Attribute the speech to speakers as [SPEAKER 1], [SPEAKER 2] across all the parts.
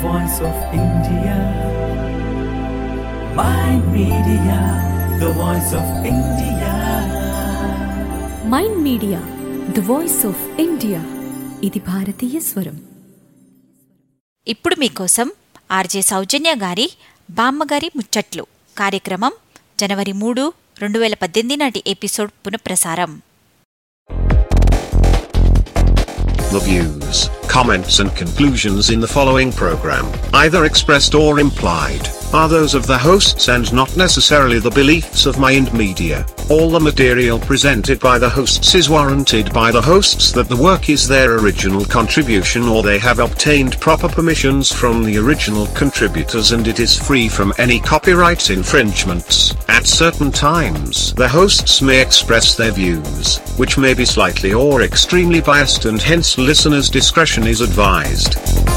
[SPEAKER 1] voice of India. Mind Media, the voice of India.
[SPEAKER 2] Mind media the voice of India. ఇది భారతీయ స్వరం.
[SPEAKER 3] ఇప్పుడు మీకోసం ఆర్జే సౌజన్య గారి బామ్మగారి ముచ్చట్లు కార్యక్రమం జనవరి 3, 2018 నాటి ఎపిసోడ్ పునఃప్రసారం.
[SPEAKER 4] The views, comments and conclusions in the following program, either expressed or implied, are those of the hosts and not necessarily the beliefs of Mind Media. All the material presented by the hosts is warranted by the hosts that the work is their original contribution or they have obtained proper permissions from the original contributors and it is free from any copyright infringements. At certain times, the hosts may express their views, which may be slightly or extremely biased and hence listeners' discretion is advised.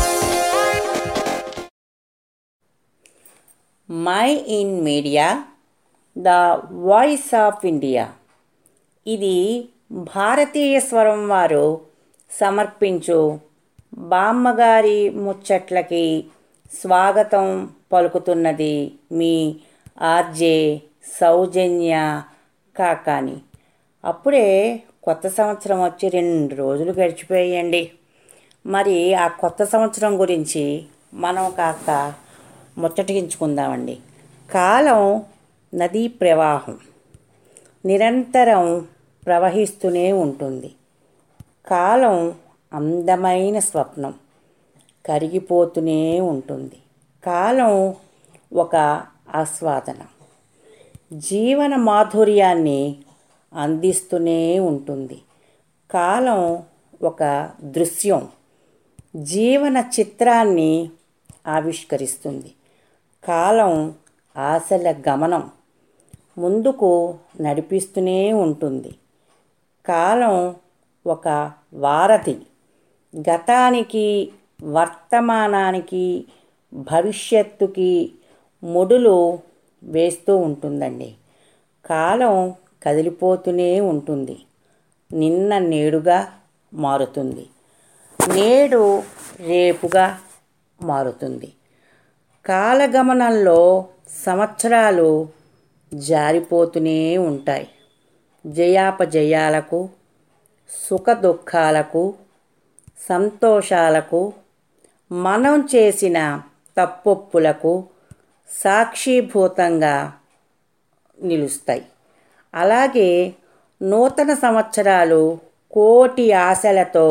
[SPEAKER 5] Mind media the voice of India. ఇది భారతీయ స్వరం వారు సమర్పించు బామ్మగారి ముచ్చట్లకి స్వాగతం పలుకుతున్నది మీ RJ సౌజన్య కాకాని. అప్పుడే కొత్త సంవత్సరం వచ్చి 2 రోజులు గడిచిపోయాయండి. మరి ఆ కొత్త సంవత్సరం గురించి మనం కాస్త ముచ్చటించుకుందామండి. కాలం నదీ ప్రవాహం నిరంతరం ప్రవహిస్తూనే ఉంటుంది. కాలం అందమైన స్వప్నం కరిగిపోతూనే ఉంటుంది. కాలం ఒక ఆస్వాదన జీవన మాధుర్యాన్ని అందిస్తూనే ఉంటుంది. కాలం ఒక దృశ్యం జీవన చిత్రాన్ని ఆవిష్కరిస్తుంది. కాలం ఆశల గమనం ముందుకు నడిపిస్తూనే ఉంటుంది. కాలం ఒక వారధి గతానికి, వర్తమానానికి, భవిష్యత్తుకి ముడులు వేస్తూ ఉంటుందండి. కాలం కదిలిపోతూనే ఉంటుంది. నిన్న నేడుగా మారుతుంది, నేడు రేపుగా మారుతుంది. కాలగమనంలో సంవత్సరాలు జారిపోతూనే ఉంటాయి. జయాపజయాలకు, సుఖ దుఃఖాలకు, సంతోషాలకు, మనం చేసిన తప్పొప్పులకు సాక్షిభూతంగా నిలుస్తాయి. అలాగే నూతన సంవత్సరాలు కోటి ఆశలతో,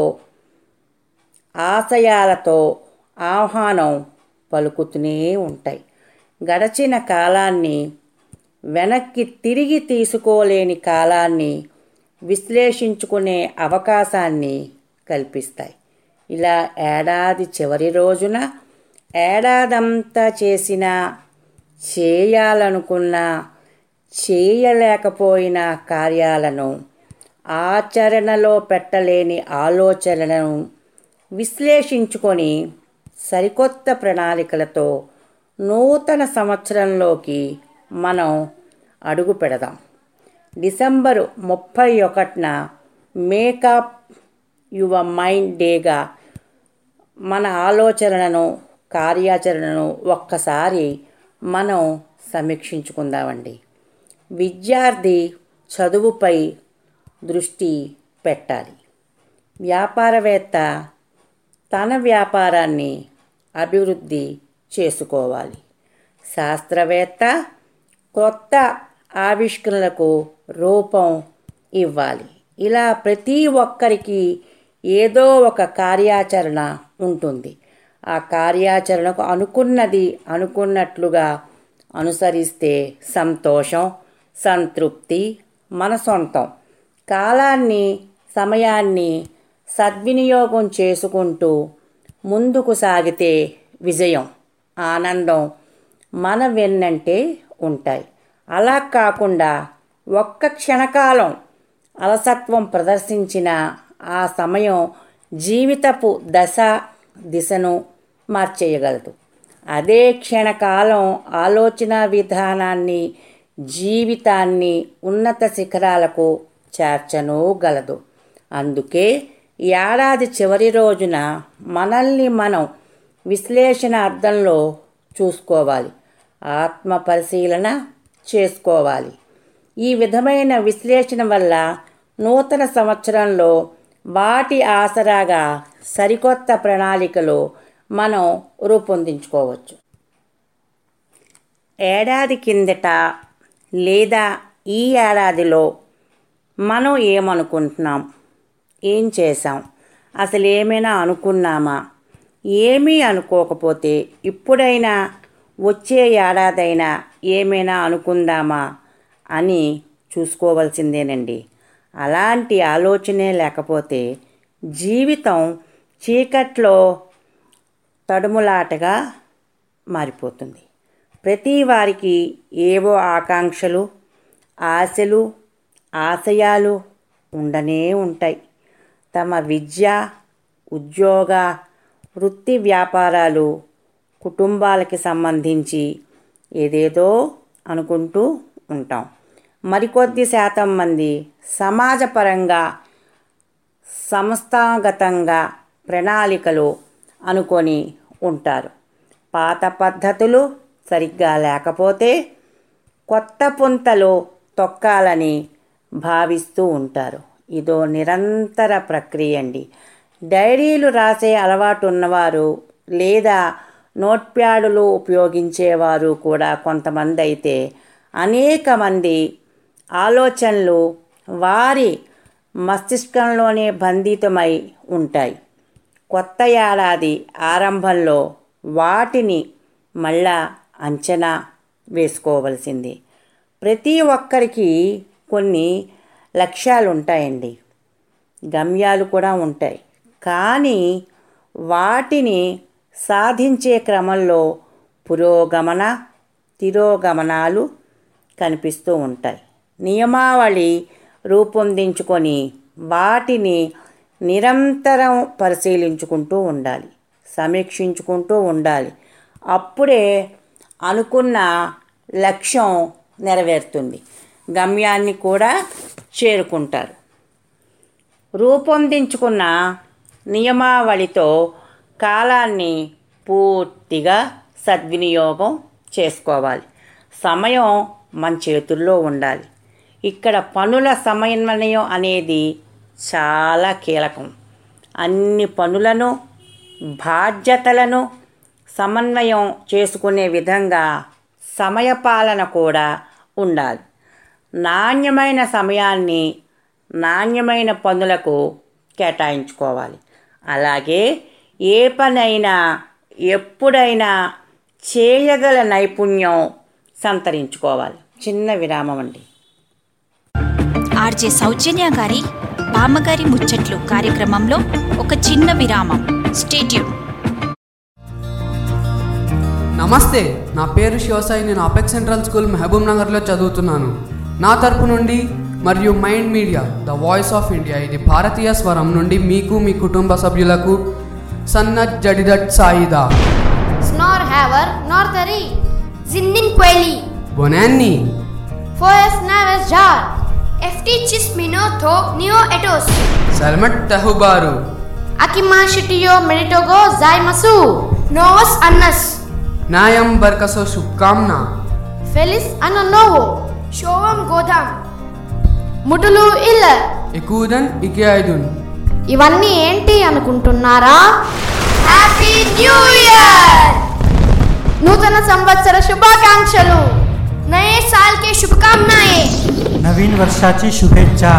[SPEAKER 5] ఆశయాలతో ఆహ్వానం పలుకుతూనే ఉంటాయి. గడచిన కాలాన్ని, వెనక్కి తిరిగి తీసుకోలేని కాలాన్ని విశ్లేషించుకునే అవకాశాన్ని కల్పిస్తాయి. ఇలా ఏడాది చివరి రోజున ఏడాదంతా చేసిన, చేయాలనుకున్న, చేయలేకపోయిన కార్యాలను, ఆచరణలో పెట్టలేని ఆలోచనలను విశ్లేషించుకొని సరికొత్త ప్రణాళికలతో నూతన సంవత్సరంలోకి మనం అడుగు పెడదాం. డిసెంబరు 31న మేకప్ యువర్ మైండ్ డేగా మన ఆలోచనలను, కార్యాచరణను ఒక్కసారి మనం సమీక్షించుకుందామండి. విద్యార్థి చదువుపై దృష్టి పెట్టాలి. వ్యాపారవేత్త తన వ్యాపారాన్ని అభివృద్ధి చేసుకోవాలి. శాస్త్రవేత్త కొత్త ఆవిష్కరణలకు రూపం ఇవ్వాలి. ఇలా ప్రతి ఒక్కరికి ఏదో ఒక కార్యాచరణ ఉంటుంది. ఆ కార్యాచరణకు అనుకున్నది అనుకున్నట్లుగా అనుసరిస్తే సంతోషం, సంతృప్తి మన సొంతం. కాలాన్ని, సమయాన్ని సద్వినియోగం చేసుకుంటూ ముందుకు సాగితే విజయం, ఆనందం మన వెన్నంటే ఉంటాయి. అలా కాకుండా ఒక్క క్షణకాలం అలసత్వం ప్రదర్శించిన ఆ సమయం జీవితపు దిశను మార్చేయగలదు. అదే క్షణకాలం ఆలోచన విధానాన్ని, జీవితాన్ని ఉన్నత శిఖరాలకు చేర్చనూగలదు. అందుకే ఏడాది చివరి రోజున మనల్ని మనం విశ్లేషణ అర్థంలో చూసుకోవాలి, ఆత్మ పరిశీలన చేసుకోవాలి. ఈ విధమైన విశ్లేషణ వల్ల నూతన సంవత్సరంలో వాటి ఆసరాగా సరికొత్త ప్రణాళికలు మనం రూపొందించుకోవచ్చు. ఏడాది కిందట లేదా ఈ ఏడాదిలో మనం ఏమనుకుంటున్నాం, ఏం చేసాం, అసలు ఏమైనా అనుకున్నామా? ఏమీ అనుకోకపోతే ఇప్పుడైనా వచ్చే ఏడాదైనా ఏమైనా అనుకుందామా అని చూసుకోవాల్సిందేనండి. అలాంటి ఆలోచనే లేకపోతే జీవితం చీకట్లో తడుములాటగా మారిపోతుంది. ప్రతి వారికి ఏవో ఆకాంక్షలు, ఆశలు, ఆశయాలు ఉండనే ఉంటాయి. తమ విద్య, ఉద్యోగ, వృత్తి వ్యాపారాలు, కుటుంబాలకి సంబంధించి ఏదేదో అనుకుంటూ ఉంటాం. మరికొద్ది శాతం మంది సమాజపరంగా, సంస్థాగతంగా ప్రణాళికలు అనుకొని ఉంటారు. పాత పద్ధతులు సరిగ్గా లేకపోతే కొత్త పుంతలు తొక్కాలని భావిస్తూ ఉంటారు. ఇదో నిరంతర ప్రక్రియ అండి. డైరీలు రాసే అలవాటు ఉన్నవారు లేదా నోట్ప్యాడులు ఉపయోగించేవారు కూడా కొంతమంది అయితే అనేక మంది ఆలోచనలు వారి మస్తిష్కంలోనే బంధితమై ఉంటాయి. కొత్త ఏడాది ఆరంభంలో వాటిని మళ్ళా అంచనా వేసుకోవలసింది. ప్రతి ఒక్కరికి కొన్ని లక్ష్యాలు ఉంటాయండి, గమ్యాలు కూడా ఉంటాయి. కానీ వాటిని సాధించే క్రమంలో పురోగమన, తిరోగమనాలు కనిపిస్తూ ఉంటాయి. నియమావళి రూపొందించుకొని వాటిని నిరంతరం పరిశీలించుకుంటూ ఉండాలి, సమీక్షించుకుంటూ ఉండాలి. అప్పుడే అనుకున్న లక్ష్యం నెరవేరుతుంది, గమ్యాన్ని కూడా చేరుకుంటారు. రూపొందించుకున్న నియమావళితో కాలాన్ని పూర్తిగా సద్వినియోగం చేసుకోవాలి. సమయం మన చేతుల్లో ఉండాలి. ఇక్కడ పనుల సమన్వయం అనేది చాలా కీలకం. అన్ని పనులను, బాధ్యతలను సమన్వయం చేసుకునే విధంగా సమయపాలన కూడా ఉండాలి. నాణ్యమైన సమయాన్ని నాణ్యమైన పనులకు కేటాయించుకోవాలి. అలాగే ఏ పనైనా ఎప్పుడైనా చేయగల నైపుణ్యం సంతరించుకోవాలి. చిన్న విరామం అండి.
[SPEAKER 3] ఆర్జే సౌజన్య గారి బామ్మగారి ముచ్చట్లు కార్యక్రమంలో ఒక చిన్న విరామం. Stay tune.
[SPEAKER 6] నమస్తే, నా పేరు శివసాయి. నేను అపెక్స్ సెంట్రల్ స్కూల్ మహబూబ్ నగర్లో చదువుతున్నాను. నా తరపు నుండి మరియు mind media the voice of India ఇది భారతీయ స్వరం నుండి మీకు, మీ కుటుంబ సభ్యులకు సన్నత్ జడిదట్ సాయిదా
[SPEAKER 7] స్నార్ హ్యావర్ నార్తరి జిన్నిన్ క్వెలి
[SPEAKER 6] బొనాన్ని
[SPEAKER 7] ఫోయస్ నావెస్ జార్ ఎఫ్టి చిస్మినో థో నియో ఎటోస్
[SPEAKER 6] సల్మట్ తహుబారు
[SPEAKER 7] అకిమా షిటియో మెడిటోగో జైమసు నోవస్ అన్నస్
[SPEAKER 6] నాయం బర్కసో శుభకామ్నా
[SPEAKER 7] ఫెలిస్ అనోవో షోవం గోదాం ముటులు ఇల్ల
[SPEAKER 6] ఎకూదన్ ఇకే ఐదున్.
[SPEAKER 7] ఇవన్నీ ఏంటి అనుకుంటున్నారా? Happy new year! నూతన సంవత్సర శుభాకాంక్షలు. నయే సాల్ కే శుభకామనాయే.
[SPEAKER 8] नवीन वर्षाची शुभेच्छा.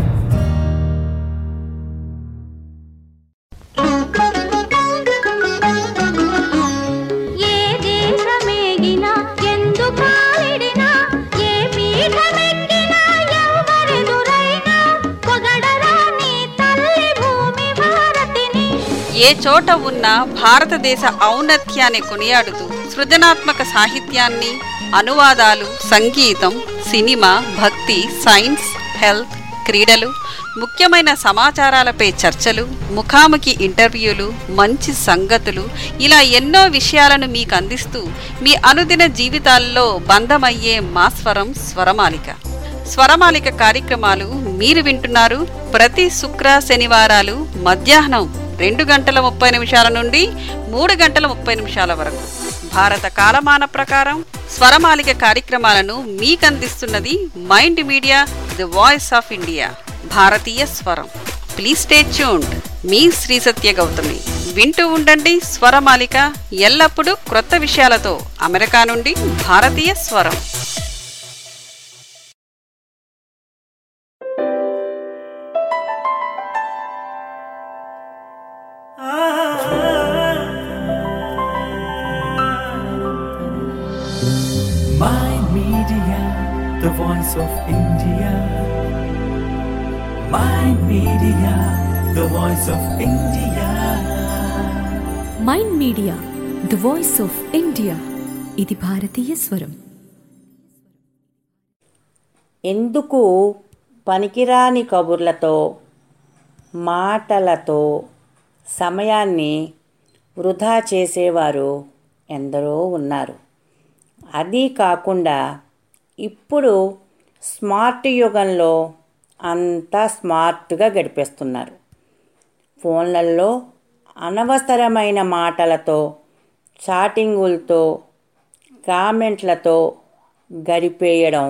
[SPEAKER 9] ఏ చోట ఉన్న భారతదేశ ఔన్నత్యాన్ని కొనియాడుతూ సృజనాత్మక సాహిత్యాన్ని, అనువాదాలు, సంగీతం, సినిమా, భక్తి, సైన్స్, హెల్త్, క్రీడలు, ముఖ్యమైన సమాచారాలపై చర్చలు, ముఖాముఖి ఇంటర్వ్యూలు, మంచి సంగతులు, ఇలా ఎన్నో విషయాలను మీకు అందిస్తూ మీ అనుదిన జీవితాల్లో బంధమయ్యే మా స్వరం స్వరమాలిక. స్వరమాలిక కార్యక్రమాలు మీరు వింటున్నారు ప్రతి శుక్ర శనివారాలు మధ్యాహ్నం 2 గంటల 30 నిమిషాల నుండి 3 గంటల 30 నిమిషాల వరకు. భారత కాలమాన ప్రకారం స్వరమాలిక కార్యక్రమాలను మీకందిస్తున్నది mind media the voice of India. భారతీయ స్వరం. Please stay tuned. మీ శ్రీ సత్య గౌతమి. వింటూ ఉండండి స్వరమాలిక, ఎల్లప్పుడూ క్రొత్త విషయాలతో. అమెరికా నుండి భారతీయ స్వరం.
[SPEAKER 1] Mind Media, the voice of India. Mind Media, the voice of India.
[SPEAKER 2] Mind media the voice of India. ఇది భారతీయ స్వరం.
[SPEAKER 5] ఎందుకు పనికిరాని కబుర్లతో, మాటలతో సమయాన్ని వృధా చేసేవారు ఎందరో ఉన్నారు. అది కాకుండా ఇప్పుడు స్మార్ట్ యుగంలో అంతా స్మార్ట్గా గడిపేస్తున్నారు. ఫోన్లలో అనవసరమైన మాటలతో, చాటింగులతో, కామెంట్లతో గడిపేయడం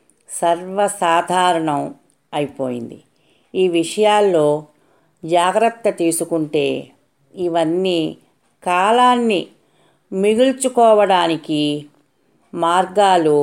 [SPEAKER 5] సర్వసాధారణం అయిపోయింది. ఈ విషయాల్లో జాగ్రత్త తీసుకుంటే ఇవన్నీ కాలాన్ని మిగుల్చుకోవడానికి మార్గాలు.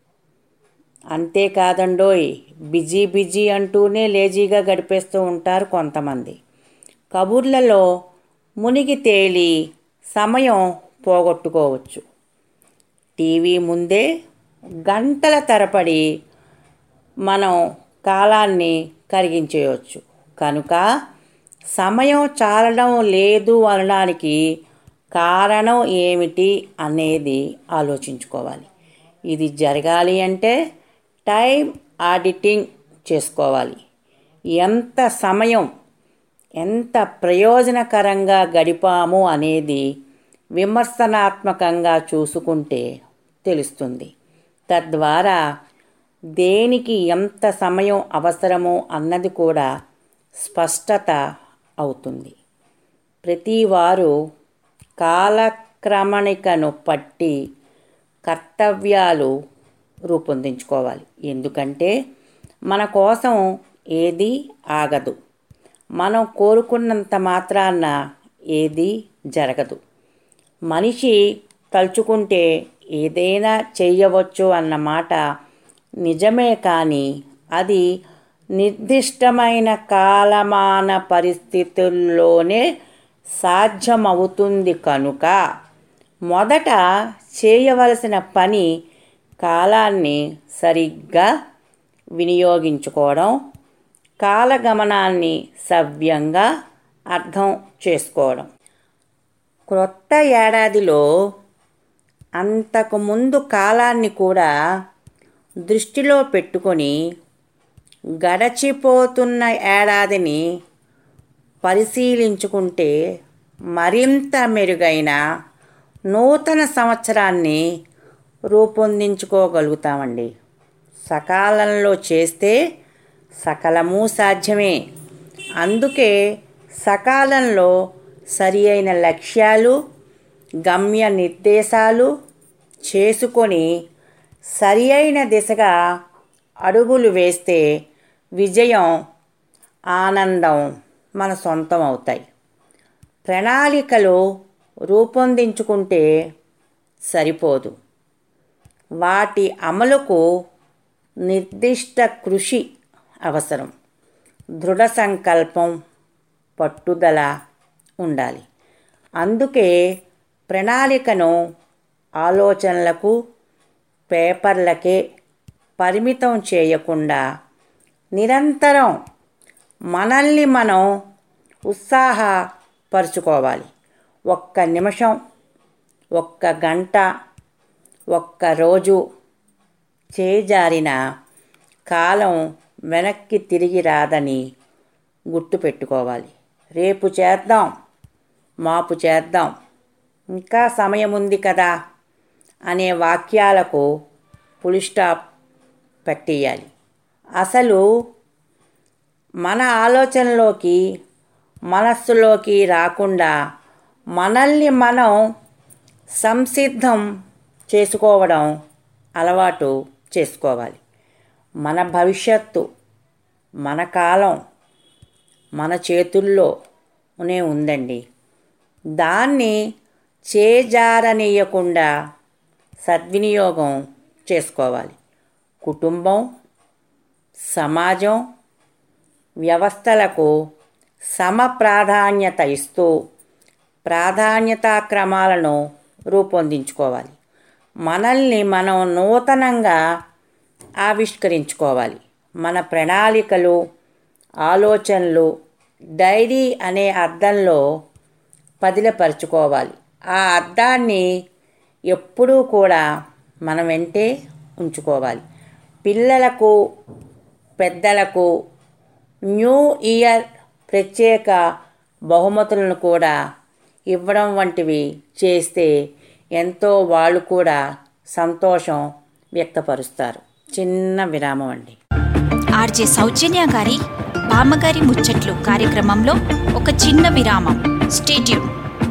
[SPEAKER 5] అంతేకాదండోయ్, బిజీ అంటూనే లేజీగా గడిపేస్తూ ఉంటారు కొంతమంది. కబుర్లలో మునిగి తేలి సమయం పోగొట్టుకోవచ్చు. టీవీ ముందే గంటల తరబడి మనం కాలాన్ని కరిగించేయవచ్చు. కనుక సమయం చాలడం లేదు అనడానికి కారణం ఏమిటి అనేది ఆలోచించుకోవాలి. ఇది జరగాలి అంటే టైం ఆడిటింగ్ చేసుకోవాలి. ఎంత సమయం ఎంత ప్రయోజనకరంగా గడిపాము అనేది విమర్శనాత్మకంగా చూసుకుంటే తెలుస్తుంది. తద్వారా దేనికి ఎంత సమయం అవసరమో అన్నది కూడా స్పష్టత అవుతుంది. ప్రతివారు కాలక్రమణికను పట్టి కర్తవ్యాలు రూపొందించుకోవాలి. ఎందుకంటే మన కోసం ఏది ఆగదు. మనం కోరుకున్నంత మాత్రాన ఏది జరగదు. మనిషి తలుచుకుంటే ఏదైనా చెయ్యవచ్చు అన్నమాట నిజమే, కానీ అది నిర్దిష్టమైన కాలమాన పరిస్థితుల్లోనే సాధ్యమవుతుంది. కనుక మొదట చేయవలసిన పని కాలాన్ని సరిగ్గా వినియోగించుకోవడం, కాలగమనాన్ని సవ్యంగా అర్థం చేసుకోవడం. క్రొత్త ఏడాదిలో అంతకుముందు కాలాన్ని కూడా దృష్టిలో పెట్టుకొని గడచిపోతున్న ఏడాదిని పరిశీలించుకుంటే మరింత మెరుగైన నూతన సంవత్సరాన్ని రూపొందించుకోగలుగుతామండి. సకాలంలో చేస్తే సకలము సాధ్యమే. అందుకే సకాలంలో సరి అయిన లక్ష్యాలు, గమ్య నిర్దేశాలు చేసుకొని సరి అయిన దిశగా అడుగులు వేస్తే విజయం, ఆనందం మన సొంతం అవుతాయి. ప్రణాళికలు రూపొందించుకుంటే సరిపోదు. వాటి అమలుకు నిర్దిష్ట కృషి అవసరం. దృఢ సంకల్పం, పట్టుదల ఉండాలి. అందుకే ప్రణాళికను ఆలోచనలకు, పేపర్లకే పరిమితం చేయకుండా నిరంతరం మనల్ని మనం ఉత్సాహపరుచుకోవాలి. ఒక్క నిమిషం, ఒక్క గంట, ఒక్క రోజు చేజారిన కాలం వెనక్కి తిరిగి రాదని గుర్తుపెట్టుకోవాలి. రేపు చేద్దాం, మాపు చేద్దాం, ఇంకా సమయం ఉంది కదా అనే వాక్యాలకు ఫుల్ స్టాప్ పెట్టేయాలి. అసలు మన ఆలోచనలోకి మనస్సులోకి రాకుండా మనల్ని మనం సంసిద్ధం చేసుకోవడం అలవాటు చేసుకోవాలి. మన భవిష్యత్తు, మన కాలం మన చేతుల్లోనే ఉందండి. దాన్ని చేజారనీయకుండా సద్వినియోగం చేసుకోవాలి. కుటుంబం, సమాజం, వ్యవస్థలకు సమ ప్రాధాన్యత ఇస్తూ ప్రాధాన్యతా క్రమాలను రూపొందించుకోవాలి. మనల్ని మనం నూతనంగా ఆవిష్కరించుకోవాలి. మన ప్రణాళికలు, ఆలోచనలు డైరీ అనే అద్దంలో పదిలపరుచుకోవాలి. ఆ అద్దాన్ని ఎప్పుడూ కూడా మనం వెంటే ఉంచుకోవాలి. పిల్లలకు, పెద్దలకు న్యూ ఇయర్ ప్రత్యేక బహుమతులను కూడా ఇవ్వడం వంటివి చేస్తే ఎంతో వాళ్ళు కూడా సంతోషం వ్యక్తపరుస్తారు. చిన్న విరామం అండి.
[SPEAKER 3] ఆర్జే సౌజన్య గారి బామ్మగారి ముచ్చట్లు కార్యక్రమంలో ఒక చిన్న విరామం. Stay tune.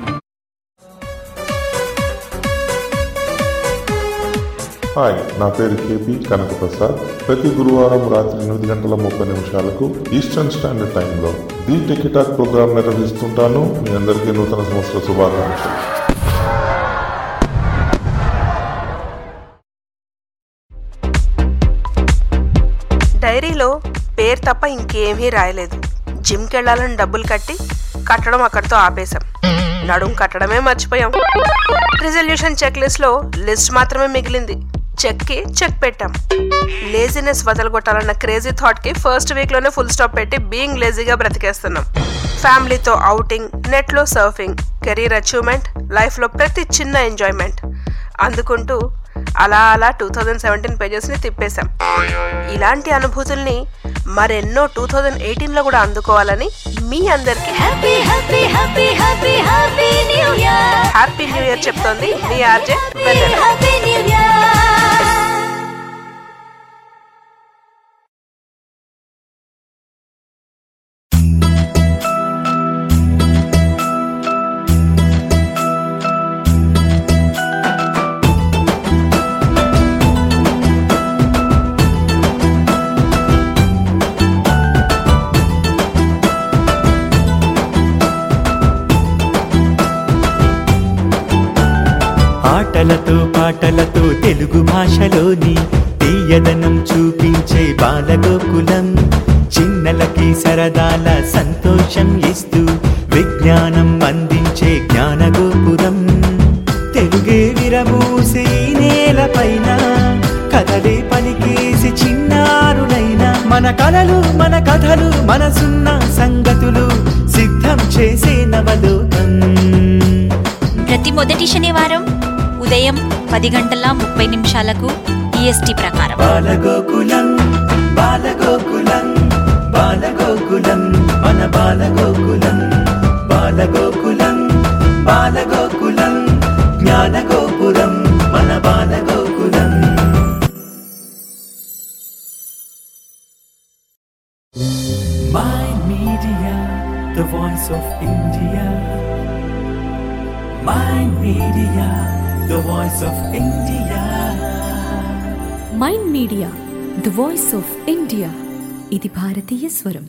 [SPEAKER 10] హాయ్, నా పేరు కేపీ కనకప్రసాద్. ప్రతి గురువారం రాత్రి 8:30 ఈస్టర్న్ స్టాండర్డ్ టైంలో ది టెకిటాక్ ప్రోగ్రాం నిర్వహిస్తుంటాను. మీ అందరికీ నూతన సంవత్సర శుభాకాంక్షలు.
[SPEAKER 11] డైరీలో పేరు తప్ప ఇంకేమీ రాయలేదు. జిమ్కి వెళ్ళాలని డబ్బులు కట్టడం అక్కడితో ఆపేశాం. నడుం కట్టడమే మర్చిపోయాం. రిజల్యూషన్ చెక్ లిస్ట్లో లిస్ట్ మాత్రమే మిగిలింది. చెక్కి చెక్ పెట్టాం. లేజినెస్ వదలగొట్టాలన్న క్రేజీ థాట్కి ఫస్ట్ వీక్లోనే ఫుల్ స్టాప్ పెట్టి బీయింగ్ లేజీగా బ్రతికేస్తున్నాం. ఫ్యామిలీతో ఔటింగ్, నెట్లో సర్ఫింగ్, కెరీర్ అచీవ్మెంట్, లైఫ్లో ప్రతి చిన్న ఎంజాయ్మెంట్ అందుకుంటూ అలా 2017 పేజెస్ని తిప్పేశాం. ఇలాంటి అనుభూతుల్ని మరెన్నో 2018లో కూడా అందుకోవాలని మీ అందరికీ హ్యాపీ న్యూ ఇయర్ చెప్తోంది మీ ఆర్జే వెన్నెల.
[SPEAKER 1] ఆటలతో పాటలతో తెలుగు భాషలోని తీయదనం చూపించే బాలగోకులం, చిన్నలకి సరదాల సంతోషం ఇస్తూ విజ్ఞానం అందించే జ్ఞానగోపురం. తెలుగే విరబూసే నేలపైన కథలే పలికేసి చిన్నారులైన మన కలలు, మన కథలు, మనసున్న సంగతులు సిద్ధం చేసే నవలోకం.
[SPEAKER 3] ప్రతి మొదటి శనివారం ఉదయం 10:30 ఈఎస్టీ ప్రకారం.
[SPEAKER 1] బాలగోకులం, బాలగోకులం, బాలగోకులం, మన బాలగోకులం, బాలగోకులం, బాలగోకులం, జ్ఞానగోపురం, మన Balagokulam. Mind Media, the voice of India. Mind Media, the voice of India.
[SPEAKER 2] Mind media the voice of India. ఇది భారతీయ స్వరం.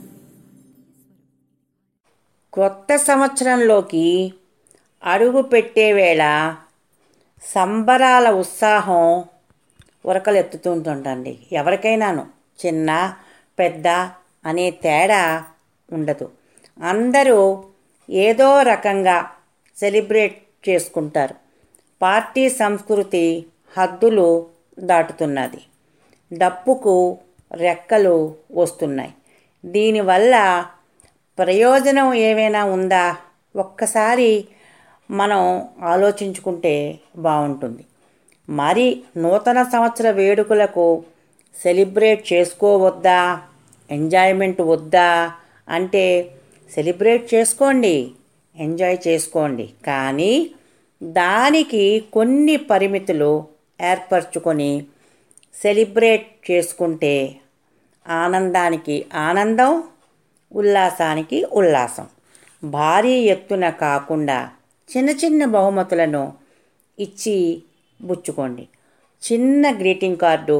[SPEAKER 5] కొత్త సంవత్సరంలోకి అడుగు పెట్టే వేళ సంబరాల ఉత్సాహం ఉరకలెత్తుతుంటుందండి. ఎవరికైనాను చిన్న పెద్ద అనే తేడా ఉండదు. అందరూ ఏదో రకంగా సెలబ్రేట్ చేసుకుంటారు. పార్టీ సంస్కృతి హద్దులు దాటుతున్నది. డప్పుకు రెక్కలు వస్తున్నాయి. దీనివల్ల ప్రయోజనం ఏమైనా ఉందా? ఒక్కసారి మనం ఆలోచించుకుంటే బాగుంటుంది. మరి నూతన సంవత్సర వేడుకలకు సెలబ్రేట్ చేసుకోవద్దా, ఎంజాయ్మెంట్ వద్దా అంటే సెలబ్రేట్ చేసుకోండి, ఎంజాయ్ చేసుకోండి. కానీ దానికి కొన్ని పరిమితులు ఏర్పరచుకొని సెలబ్రేట్ చేసుకుంటే ఆనందానికి ఆనందం, ఉల్లాసానికి ఉల్లాసం. భారీ ఎత్తున కాకుండా చిన్న చిన్న బహుమతులను ఇచ్చి పుచ్చుకోండి. చిన్న గ్రీటింగ్ కార్డు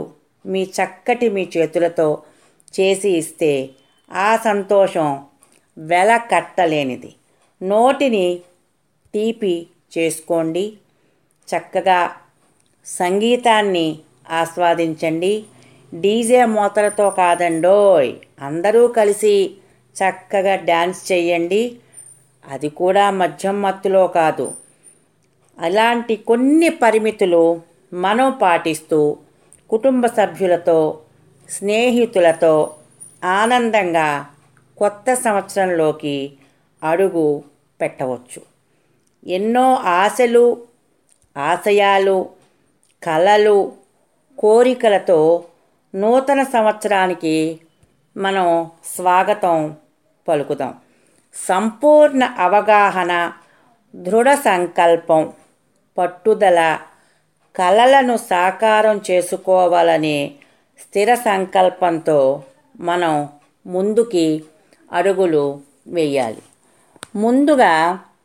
[SPEAKER 5] మీ చేతులతో చేసి ఇస్తే ఆ సంతోషం వెల కట్టలేనిది. నోటిని తీపి చేసుకోండి. చక్కగా సంగీతాన్ని ఆస్వాదించండి. డీజే మోతలతో కాదండోయ్, అందరూ కలిసి చక్కగా డ్యాన్స్ చేయండి. అది కూడా మద్యం మత్తులో కాదు. అలాంటి కొన్ని పరిమితులు మనం పాటిస్తూ కుటుంబ సభ్యులతో, స్నేహితులతో ఆనందంగా కొత్త సంవత్సరంలోకి అడుగు పెట్టవచ్చు. ఎన్నో ఆశలు, ఆశయాలు, కలలు, కోరికలతో నూతన సంవత్సరానికి మనం స్వాగతం పలుకుదాం. సంపూర్ణ అవగాహన, దృఢ సంకల్పం, పట్టుదల, కలలను సాకారం చేసుకోవాలనే స్థిర సంకల్పంతో మనం ముందుకి అడుగులు వేయాలి. ముందుగా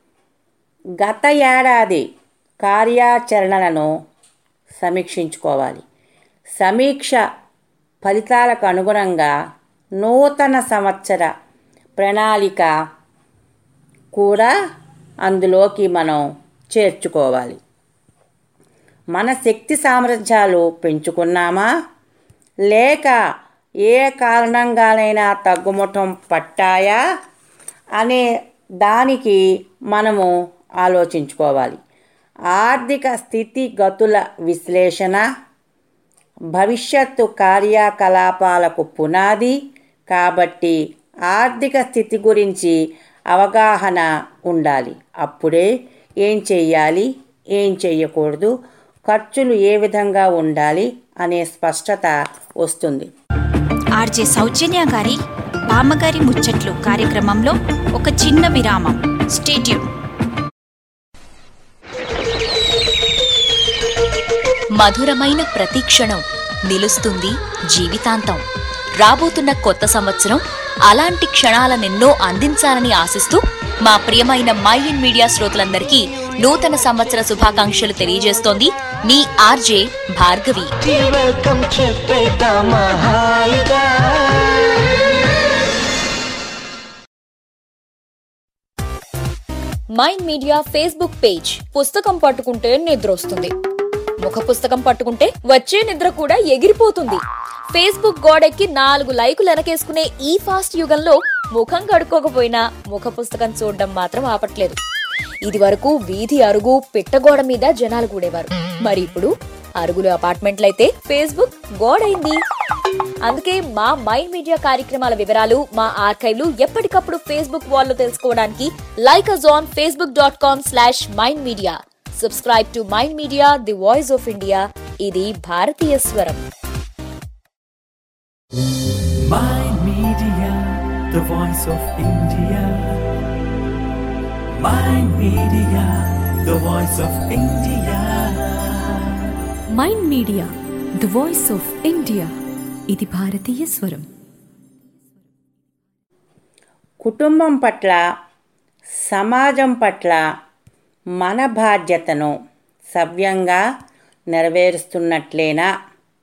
[SPEAKER 5] గత ఏడాది కార్యాచరణలను సమీక్షించుకోవాలి. సమీక్ష ఫలితాలకు అనుగుణంగా నూతన సంవత్సర ప్రణాళిక కూడా అందులోకి మనం చేర్చుకోవాలి. మన శక్తి సామర్థ్యాలు పెంచుకున్నామా, లేక ఏ కారణంగానైనా తగ్గుముఖం పట్టాయా అనే దానికి మనము ఆలోచించుకోవాలి. ఆర్థిక స్థితిగతుల విశ్లేషణ భవిష్యత్తు కార్యకలాపాలకు పునాది కాబట్టి ఆర్థిక స్థితి గురించి అవగాహన ఉండాలి. అప్పుడే ఏం చెయ్యాలి, ఏం చెయ్యకూడదు, ఖర్చులు ఏ విధంగా ఉండాలి అనే స్పష్టత వస్తుంది.
[SPEAKER 3] ఆర్జే సౌజన్య గారి బామ్మగారి ముచ్చట్లు కార్యక్రమంలో ఒక చిన్న విరామం. Stay tune.
[SPEAKER 12] మధురమైన ప్రతి క్షణం నిలుస్తుంది జీవితాంతం. రాబోతున్న కొత్త సంవత్సరం అలాంటి క్షణాలనెన్నో అందించాలని ఆశిస్తూ మా ప్రియమైన మై ఇన్ మీడియా శ్రోతలందరికీ నూతన సంవత్సర శుభాకాంక్షలు తెలియజేస్తోంది మీ RJ Bhargavi.
[SPEAKER 13] Mind media Facebook page. పుస్తకం పట్టుకుంటే నిద్ర వస్తుంది, ముఖ పుస్తకం పట్టుకుంటే వచ్చే నిద్ర కూడా ఎగిరిపోతుంది. ఫేస్బుక్ గోడెక్కి 4 లైకులు వెనకేసుకునే ఈ ఫాస్ట్ యుగంలో ముఖం కడుక్కోకపోయినా ముఖ పుస్తకం చూడడం మాత్రం ఆపట్లేదు. ఇది వరకు వీధి అరుగు పిట్టగోడ మీద జనాలు కూడేవారు. మరి ఇప్పుడు అరుగులు అపార్ట్మెంట్లయితే ఫేస్బుక్ గోడైంది. అందుకే మా మైండ్ మీడియా కార్యక్రమాల వివరాలు, మా ఆర్కైవ్లు ఎప్పటికప్పుడు ఫేస్బుక్ వాల్లో తెలుసుకోవడానికి like us on facebook.com/mindmedia. Subscribe to Mind Media, the voice of India. ఇది భారతీయ స్వరం.
[SPEAKER 1] Mind Media, the voice of India. Mind Media, the voice of India.
[SPEAKER 2] Mind media the voice of India. ఇది భారతీయ స్వరం.
[SPEAKER 5] కుటుంబం పట్ల, సమాజం పట్ల మన బాధ్యతను సవ్యంగా నెరవేరుస్తున్నట్లేనా?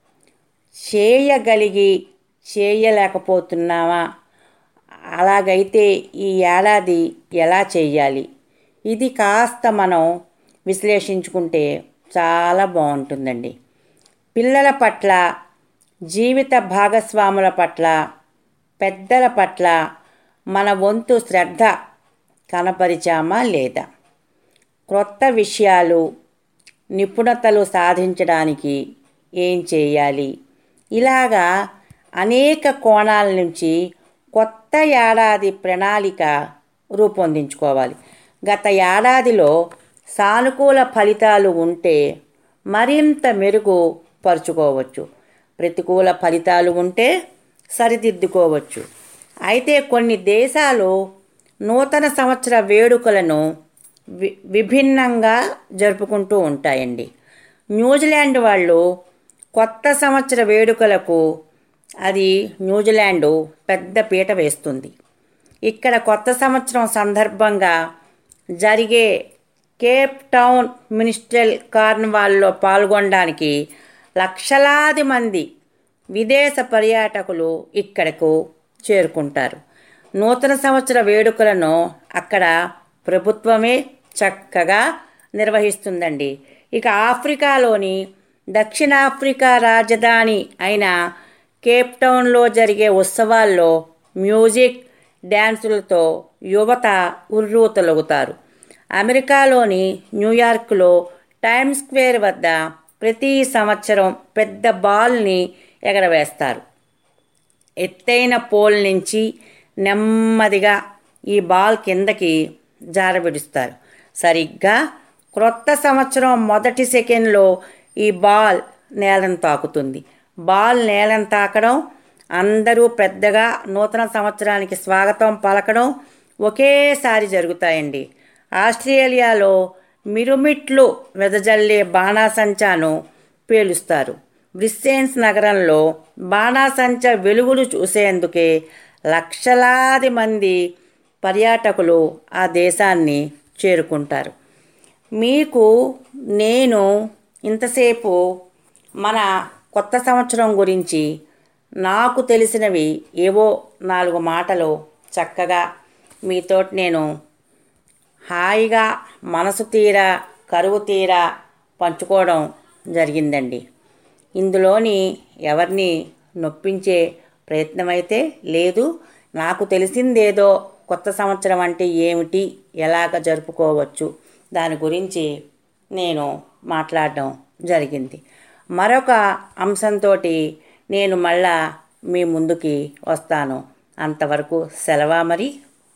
[SPEAKER 5] చేయలేకపోతున్నామా? అలాగైతే ఈ ఏడాది ఎలా చేయాలి? ఇది కాస్త మనం విశ్లేషించుకుంటే చాలా బాగుంటుందండి. పిల్లల పట్ల, జీవిత భాగస్వాముల పట్ల, పెద్దల పట్ల మన వంతు శ్రద్ధ కనపరిచామా లేదా? క్రొత్త విషయాలు, నిపుణతలు సాధించడానికి ఏం చేయాలి? ఇలాగా అనేక కోణాల నుంచి కొత్త ఏడాది ప్రణాళిక రూపొందించుకోవాలి. గత ఏడాదిలో సానుకూల ఫలితాలు ఉంటే మరింత మెరుగుపరుచుకోవచ్చు, ప్రతికూల ఫలితాలు ఉంటే సరిదిద్దుకోవచ్చు. అయితే కొన్ని దేశాలు నూతన సంవత్సర వేడుకలను విభిన్నంగా జరుపుకుంటూ ఉంటాయండి. న్యూజిలాండ్ వాళ్ళు కొత్త సంవత్సర వేడుకలకు న్యూజిలాండ్ పెద్ద పీట వేస్తుంది. ఇక్కడ కొత్త సంవత్సరం సందర్భంగా జరిగే కేప్ టౌన్ మినిస్ట్రియల్ కార్నివాల్లో పాల్గొనడానికి లక్షలాది మంది విదేశ పర్యాటకులు ఇక్కడకు చేరుకుంటారు. నూతన సంవత్సర వేడుకలను అక్కడ ప్రభుత్వమే చక్కగా నిర్వహిస్తుందండి. ఇక ఆఫ్రికాలోని దక్షిణాఫ్రికా రాజధాని అయిన కేప్ టౌన్లో జరిగే ఉత్సవాల్లో మ్యూజిక్, డ్యాన్సులతో యువత ఉర్రూతలవుతారు. అమెరికాలోని న్యూయార్క్లో టైమ్స్ స్క్వేర్ వద్ద ప్రతి సంవత్సరం పెద్ద బాల్ని ఎగరవేస్తారు. ఎత్తైన పోల్ నుంచి నెమ్మదిగా ఈ బాల్ కిందకి జారవిడుస్తారు. సరిగ్గా క్రొత్త సంవత్సరం మొదటి సెకండ్లో ఈ బాల్ నేలను తాకుతుంది. బాల్ నేలను తాకడం, అందరూ పెద్దగా నూతన సంవత్సరానికి స్వాగతం పలకడం ఒకేసారి జరుగుతాయండి. ఆస్ట్రేలియాలో మిరుమిట్లు వెదజల్లే బాణాసంచాను పేలుస్తారు. బ్రిస్బేన్ నగరంలో బాణాసంచా వెలుగులు చూసేందుకే లక్షలాది మంది పర్యాటకులు ఆ దేశాన్ని చేరుకుంటారు. మీకు నేను ఇంతసేపు మన కొత్త సంవత్సరం గురించి నాకు తెలిసినవి ఏవో 4 మాటలు చక్కగా మీతోటి నేను హాయిగా మనసు తీరా కరువు తీరా పంచుకోవడం జరిగిందండి. ఇందులోని ఎవరిని నొప్పించే ప్రయత్నమైతే లేదు. నాకు తెలిసిందేదో కొత్త సంవత్సరం అంటే ఏమిటి, ఎలాగ జరుపుకోవచ్చు దాని గురించి నేను మాట్లాడడం జరిగింది. మరొక అంశంతో నేను మళ్ళా మీ ముందుకి వస్తాను. అంతవరకు సెలవా మరి.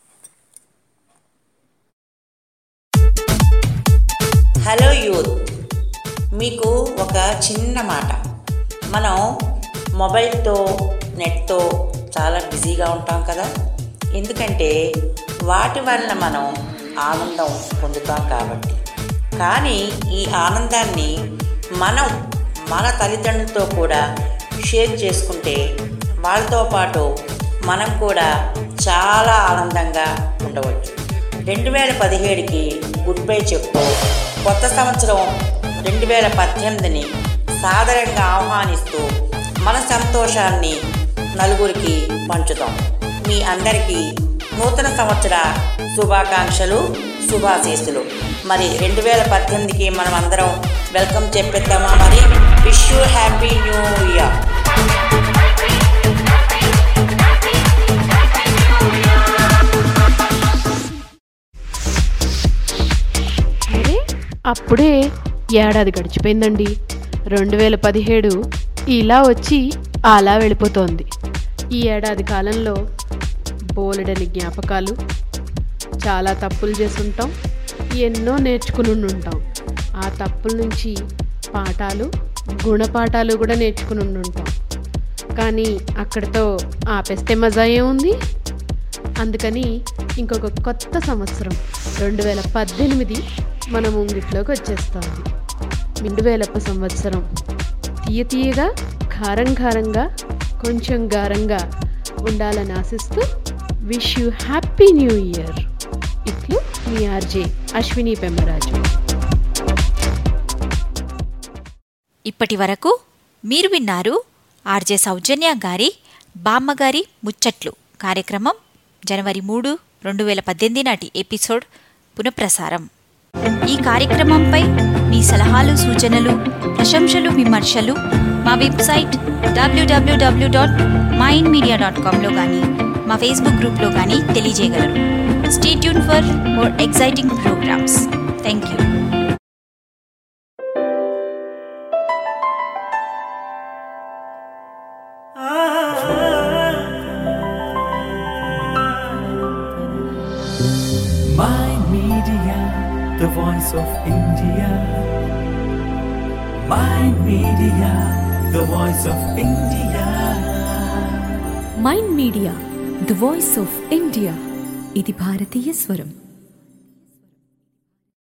[SPEAKER 14] హలో యూత్, మీకు ఒక చిన్న మాట. మనం మొబైల్తో నెట్తో చాలా బిజీగా ఉంటాం కదా. ఎందుకంటే వాటి వల్ల మనం ఆనందం పొందుతాం కాబట్టి. కానీ ఈ ఆనందాన్ని మనం మన తల్లిదండ్రులతో కూడా షేర్ చేసుకుంటే వాళ్ళతో పాటు మనం కూడా చాలా ఆనందంగా ఉండవచ్చు. 2017కి గుడ్ బై చెప్తూ కొత్త సంవత్సరం 2018ని సాదరంగా ఆహ్వానిస్తూ మన సంతోషాన్ని నలుగురికి పంచుతాం. మీ అందరికీ నూతన సంవత్సర శుభాకాంక్షలు, శుభాశీస్సులు. మరి 2018కి మనం అందరం వెల్కమ్ చెప్పేద్దామా మరి. Wish you happy new year.
[SPEAKER 15] అప్పుడే ఏడాది గడిచిపోయిందండి. 2017 ఇలా వచ్చి అలా వెళ్ళిపోతోంది. ఈ ఏడాది కాలంలో బోలెడని జ్ఞాపకాలు, చాలా తప్పులు చేసుంటాం, ఎన్నో నేర్చుకుని ఉంటాం. ఆ తప్పుల నుంచి పాఠాలు, గుణపాఠాలు కూడా నేర్చుకుని ఉంటాం. కానీ అక్కడితో ఆపేస్తే మజా ఏముంది? అందుకని ఇంకొక కొత్త సంవత్సరం 2018 మన ముంగిట్లోకి వచ్చేస్తుంది. 2000 సంవత్సరం తీయగా, ఖారంగా, కొంచెం గారంగా ఉండాలని ఆశిస్తూ wish you happy new year. ఇట్లు మీ ఆర్జే అశ్విని పెమ్మరాజు.
[SPEAKER 3] ఇప్పటి వరకు మీరు విన్నారు ఆర్జే సౌజన్య గారి బామ్మగారి ముచ్చట్లు కార్యక్రమం. జనవరి 3, 2018 నాటి ఎపిసోడ్ పునఃప్రసారం. ఈ కార్యక్రమంపై మీ సలహాలు, సూచనలు, ప్రశంసలు, విమర్శలు మా వెబ్సైట్ www.mindmedia.com కానీ మా ఫేస్బుక్ గ్రూప్లో కానీ తెలియజేయగలరు. Stay tune for more exciting programmes. Thank you.
[SPEAKER 1] Mind Media, the voice of India. Mind Media, the voice of India.
[SPEAKER 2] Mind media the voice of India. ఇది భారతీయ స్వరం.